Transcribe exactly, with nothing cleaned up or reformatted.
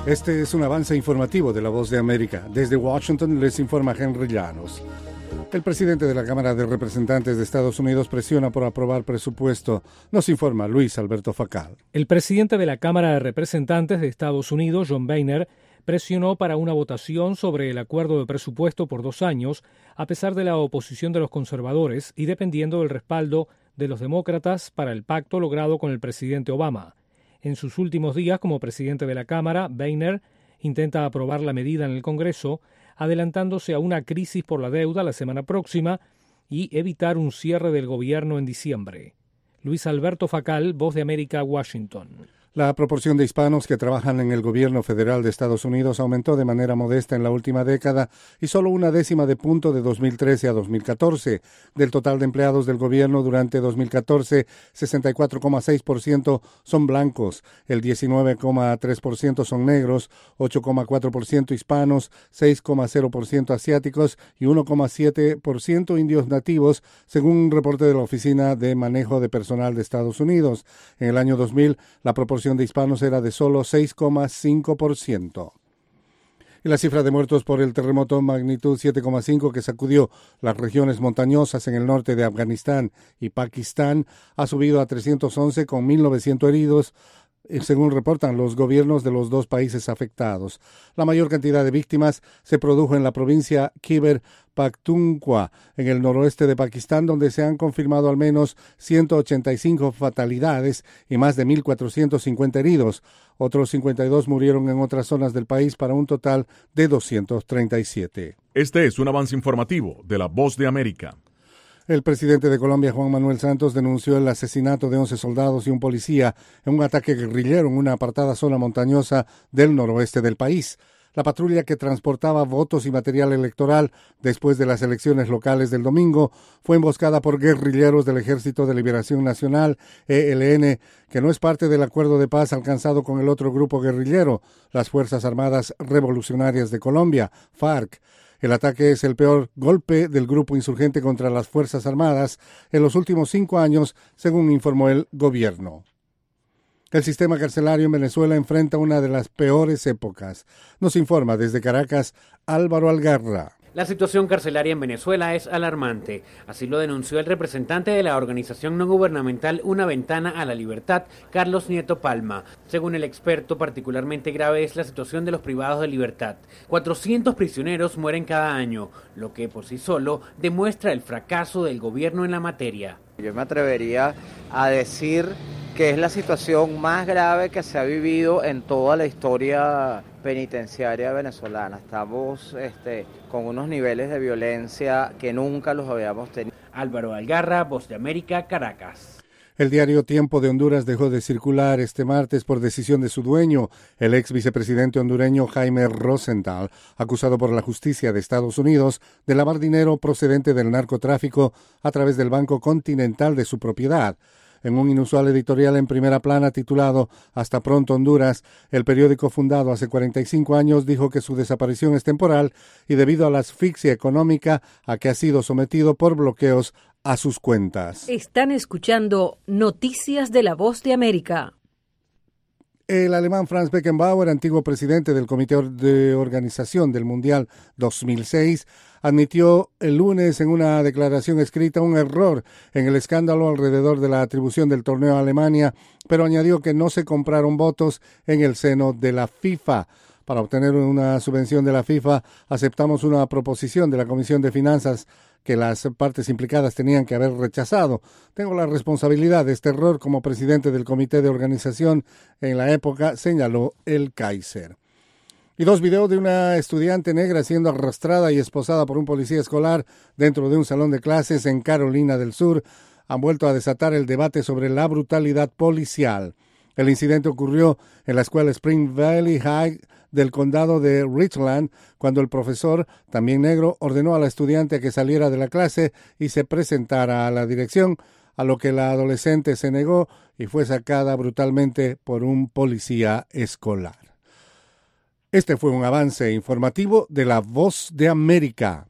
Este es un avance informativo de La Voz de América. Desde Washington les informa Henry Llanos. El presidente de la Cámara de Representantes de Estados Unidos presiona por aprobar presupuesto. Nos informa Luis Alberto Facal. El presidente de la Cámara de Representantes de Estados Unidos, John Boehner, presionó para una votación sobre el acuerdo de presupuesto por dos años, a pesar de la oposición de los conservadores y dependiendo del respaldo de los demócratas para el pacto logrado con el presidente Obama. En sus últimos días como presidente de la Cámara, Boehner intenta aprobar la medida en el Congreso, adelantándose a una crisis por la deuda la semana próxima y evitar un cierre del gobierno en diciembre. Luis Alberto Facal, Voz de América, Washington. La proporción de hispanos que trabajan en el gobierno federal de Estados Unidos aumentó de manera modesta en la última década y solo una décima de punto de dos mil trece a dos mil catorce. Del total de empleados del gobierno durante dos mil catorce, sesenta y cuatro coma seis por ciento son blancos, el diecinueve coma tres por ciento son negros, ocho coma cuatro por ciento hispanos, seis coma cero por ciento asiáticos y uno coma siete por ciento indios nativos, según un reporte de la Oficina de Manejo de Personal de Estados Unidos. En el año dos mil, la proporción de hispanos era de solo seis coma cinco por ciento. Y la cifra de muertos por el terremoto magnitud siete coma cinco que sacudió las regiones montañosas en el norte de Afganistán y Pakistán ha subido a trescientos once con mil novecientos heridos, según reportan los gobiernos de los dos países afectados. La mayor cantidad de víctimas se produjo en la provincia Khyber Pakhtunkhwa, en el noroeste de Pakistán, donde se han confirmado al menos ciento ochenta y cinco fatalidades y más de mil cuatrocientos cincuenta heridos. Otros cincuenta y dos murieron en otras zonas del país para un total de doscientos treinta y siete. Este es un avance informativo de La Voz de América. El presidente de Colombia, Juan Manuel Santos, denunció el asesinato de once soldados y un policía en un ataque guerrillero en una apartada zona montañosa del noroeste del país. La patrulla que transportaba votos y material electoral después de las elecciones locales del domingo fue emboscada por guerrilleros del Ejército de Liberación Nacional, E L N, que no es parte del acuerdo de paz alcanzado con el otro grupo guerrillero, las Fuerzas Armadas Revolucionarias de Colombia, FARC. El ataque es el peor golpe del grupo insurgente contra las Fuerzas Armadas en los últimos cinco años, según informó el gobierno. El sistema carcelario en Venezuela enfrenta una de las peores épocas. Nos informa desde Caracas Álvaro Algarra. La situación carcelaria en Venezuela es alarmante, así lo denunció el representante de la organización no gubernamental Una Ventana a la Libertad, Carlos Nieto Palma. Según el experto, particularmente grave es la situación de los privados de libertad. cuatrocientos prisioneros mueren cada año, lo que por sí solo demuestra el fracaso del gobierno en la materia. Yo me atrevería a decir que es la situación más grave que se ha vivido en toda la historia penitenciaria venezolana. Estamos este, con unos niveles de violencia que nunca los habíamos tenido. Álvaro Algarra, Voz de América, Caracas. El diario Tiempo de Honduras dejó de circular este martes por decisión de su dueño, el ex vicepresidente hondureño Jaime Rosenthal, acusado por la justicia de Estados Unidos de lavar dinero procedente del narcotráfico a través del Banco Continental de su propiedad. En un inusual editorial en primera plana titulado Hasta pronto Honduras, el periódico fundado hace cuarenta y cinco años dijo que su desaparición es temporal y debido a la asfixia económica a que ha sido sometido por bloqueos a sus cuentas. Están escuchando Noticias de La Voz de América. El alemán Franz Beckenbauer, antiguo presidente del Comité de Organización del Mundial dos mil seis, admitió el lunes en una declaración escrita un error en el escándalo alrededor de la atribución del torneo a Alemania, pero añadió que no se compraron votos en el seno de la FIFA. Para obtener una subvención de la FIFA, aceptamos una proposición de la Comisión de Finanzas que las partes implicadas tenían que haber rechazado. Tengo la responsabilidad de este error como presidente del comité de organización en la época, señaló el Kaiser. Y dos videos de una estudiante negra siendo arrastrada y esposada por un policía escolar dentro de un salón de clases en Carolina del Sur han vuelto a desatar el debate sobre la brutalidad policial. El incidente ocurrió en la escuela Spring Valley High del condado de Richland, cuando el profesor, también negro, ordenó a la estudiante que saliera de la clase y se presentara a la dirección, a lo que la adolescente se negó y fue sacada brutalmente por un policía escolar. Este fue un avance informativo de La Voz de América.